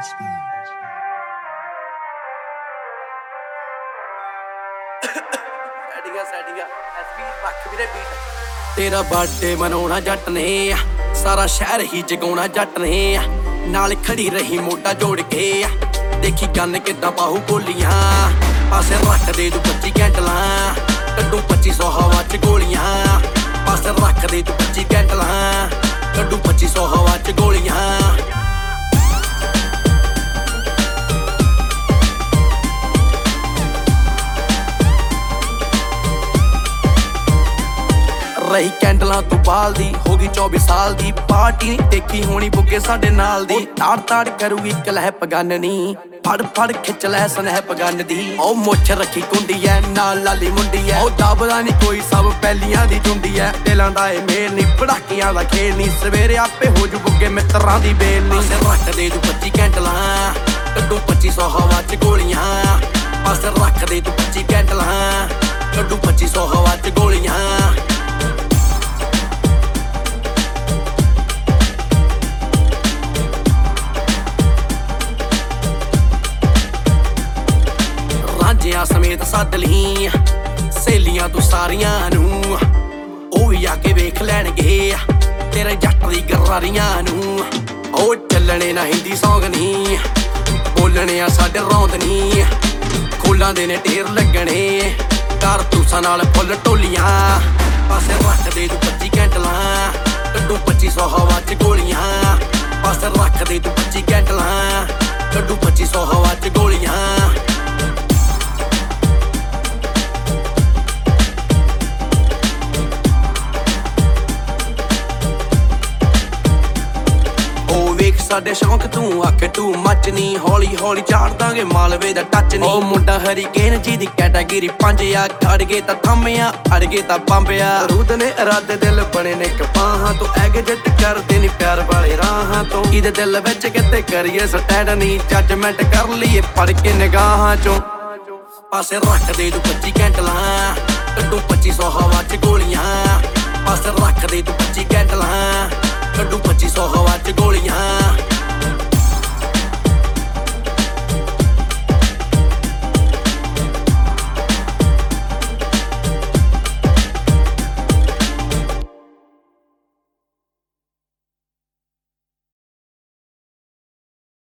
तेरा बर्थडे मनाउणा जट ने सारा शहर ही जगाउणा जट ने नाल खड़ी रही मोटा जोड़ के देखी गन किदां बाहू बोलियां पासे रख दे तू 25 कैंडलां कड्डू 2500 हवा च गोलियां पासे रख दे तू 25 कैंडलां कड्डू 2500 हवा च गोलियां रही कैंडलां तू बालदी होगी 24 साल दी पार्टी नहीं देखी होनी बुगे साडे नाल दी ताड़ ताड़ करूगी कलहप गन्नी फड़ फड़ खिच लै स्नैप गन दी ओ मुछ रखी कुंडी है नाल लाली मुंडी है ओ दबदा नहीं कोई सब पैलियां दी झुंडी है दिलां दा ए मेल नहीं पड़ाकियां दा खेल नहीं सवेरे आपे हो जू बुगे मित्रां दी बेल नहीं रख दे तू 25 कैंडलां कड्डू 2500 हवा च गोलियां पासे रख दे तू 25 कैंडलां कड्डू 2500 हवा च गोलियां रांझिया समेत सद ली सहेलियां तू सारियां नू ओ भी आके वेख लैणगे तेरे जट दी गरारियां नू ओ चलने ना हिंदी सौंग नी बोलने आ साडे रौंद नी खोलां दे ने ढेर लगने कारतूसां नाल फुੱਲ टोलियां पासे रख दे तू 25 कैंडलां कड्डू 2500 हवा च गोलियां पासे रख दे तू 25 कैंडलां कड्डू 2500 हवा च गोलियां साडे शौक तू आखे तू मच नी हौली हौली चाड़ दांगे मालवे दा टच नी ओ मुंडा हरीकेन जी दी कैटागिरी 5 आ खड़ गए तां थम्मिया अड़ गए तां बंबिया रूद ने इरादे दिल बने ने कपाहां तो एग्जिट कर दे नी प्यार वाले राहां तो इहदे दिल विच किते करिए स्टैंड नी जजमेंट कर लईए पढ़ के निगाहां चों पासे रख दे तू 25 कैंडलां कड्डू 2500 हवा च गोलियां पासे रख दे तू 25 कैंडलां कड्डू 2500 हवा च गोलियां